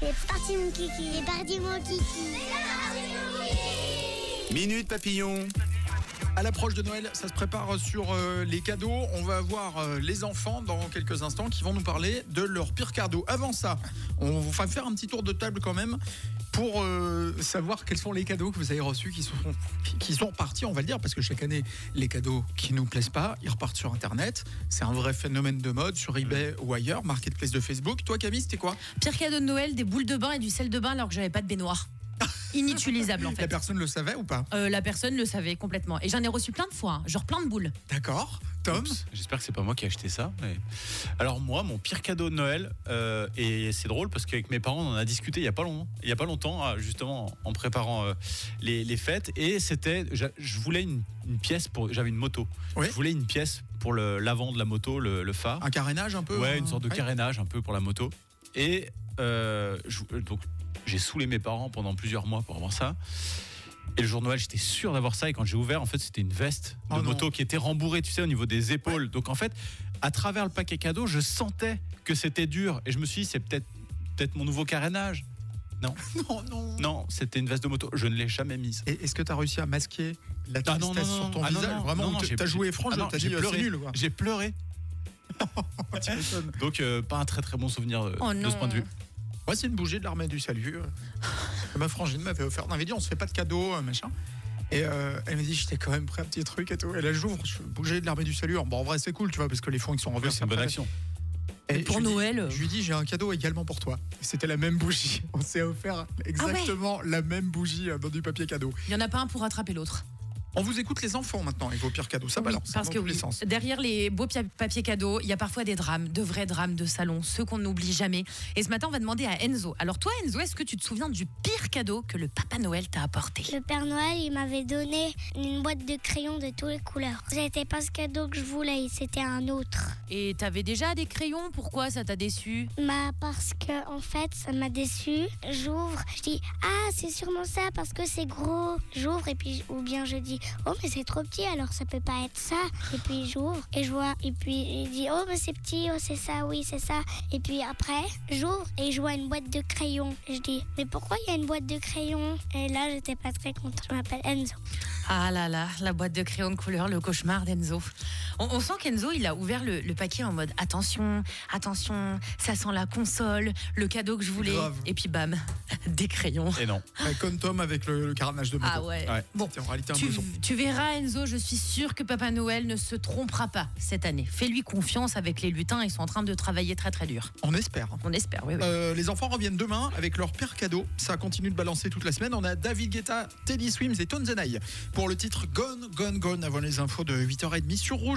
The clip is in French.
C'est parti mon kiki. C'est parti mon kiki. Minute Papillon. À l'approche de Noël, ça se prépare sur les cadeaux. On va voir les enfants dans quelques instants qui vont nous parler de leur pire cadeau. Avant ça, on va faire un petit tour de table quand même pour savoir quels sont les cadeaux que vous avez reçus qui sont repartis, on va le dire, parce que chaque année, les cadeaux qui ne nous plaisent pas, ils repartent sur Internet. C'est un vrai phénomène de mode sur eBay ou ailleurs, Marketplace de Facebook. Toi Camille, c'était quoi ? Pire cadeau de Noël, des boules de bain et du sel de bain alors que j'avais pas de baignoire. Inutilisable en fait. La personne le savait ou pas ? La personne le savait complètement. Et j'en ai reçu plein de fois, genre plein de boules. D'accord. Tom ? Oups, j'espère que c'est pas moi qui ai acheté ça. Mais... Alors moi, mon pire cadeau de Noël, et c'est drôle parce qu'avec mes parents, on en a discuté il y a pas longtemps, justement en préparant les fêtes. Et c'était, je voulais une pièce j'avais une moto. Oui. Je voulais une pièce pour l'avant de la moto, le phare. Un carénage un peu ? Ouais, une sorte de carénage un peu pour la moto. Et donc j'ai saoulé mes parents pendant plusieurs mois pour avoir ça. Et le jour de Noël, j'étais sûr d'avoir ça. Et quand j'ai ouvert, en fait, c'était une veste de moto qui était rembourrée, tu sais, au niveau des épaules. Ouais. Donc, en fait, à travers le paquet cadeau, je sentais que c'était dur. Et je me suis dit, c'est peut-être mon nouveau carénage. Non. Non, c'était une veste de moto. Je ne l'ai jamais mise. Et est-ce que tu as réussi à masquer la tristesse sur ton visage ? Non, vraiment, t'as joué franc, t'as dit c'est nul. J'ai pleuré. Donc, pas un très très bon souvenir de ce point de vue. Ouais, c'est une bougie de l'armée du salut. Ma frangine m'avait offert. On avait dit on se fait pas de cadeaux, machin. Et elle m'a dit j'étais quand même prêt à un petit truc et tout. Et là j'ouvre, bougie de l'armée du salut. Bon, en vrai c'est cool, tu vois, parce que les fonds ils sont reversés. C'est une bonne action. Et pour Noël. Je lui dis j'ai un cadeau également pour toi. Et c'était la même bougie. On s'est offert exactement la même bougie dans du papier cadeau. Il y en a pas un pour rattraper l'autre. On vous écoute les enfants maintenant et vos pires cadeaux, ça balance. Parce que derrière les beaux papiers cadeaux, il y a parfois des drames, de vrais drames de salon, ceux qu'on n'oublie jamais. Et ce matin, on va demander à Enzo. Alors toi, Enzo, est-ce que tu te souviens du pire cadeau que le Papa Noël t'a apporté ? Le Père Noël, il m'avait donné une boîte de crayons de toutes les couleurs. C'était pas ce cadeau que je voulais, c'était un autre. Et t'avais déjà des crayons ? Pourquoi ça t'a déçu ? Parce que en fait, ça m'a déçu. J'ouvre, je dis c'est sûrement ça parce que c'est gros. J'ouvre et puis ou bien je dis mais c'est trop petit alors ça peut pas être ça. Et puis j'ouvre et je vois et puis je dis mais c'est petit, c'est ça, oui c'est ça. Et puis après j'ouvre et je vois une boîte de crayons. Je dis mais pourquoi il y a une boîte de crayons ? Et là j'étais pas très contente. Je m'appelle Enzo. Ah là là, la boîte de crayons de couleur, le cauchemar d'Enzo. On sent qu'Enzo il a ouvert le paquet en mode attention, ça sent la console, le cadeau que je voulais. Grave. Et puis bam, des crayons. Et non. Comme Tom avec le carénage de moto. Ah ouais. Bon, c'était en réalité un besoin. Tu verras Enzo, je suis sûre que Papa Noël ne se trompera pas cette année. Fais-lui confiance, avec les lutins, ils sont en train de travailler très très dur. On espère. Oui. Les enfants reviennent demain avec leur pire cadeau. Ça continue de balancer toute la semaine. On a David Guetta, Teddy Swims et Tones and I pour le titre Gone, Gone, Gone avant les infos de 8h30 sur Rouge.